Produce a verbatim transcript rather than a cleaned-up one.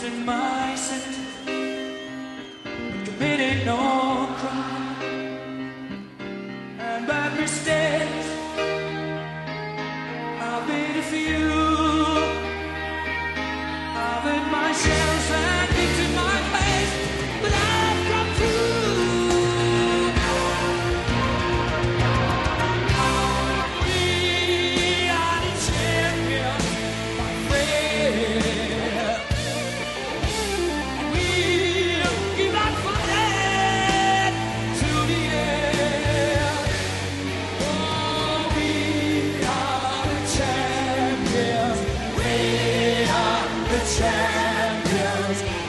in my sin, committed no crime, and bad mistakes I've made a few. I've hit myself and kicked in my face, but I've come through. We are the champions, my friend. We'll keep on fighting to the end. Oh, we are the champions. We are the champions.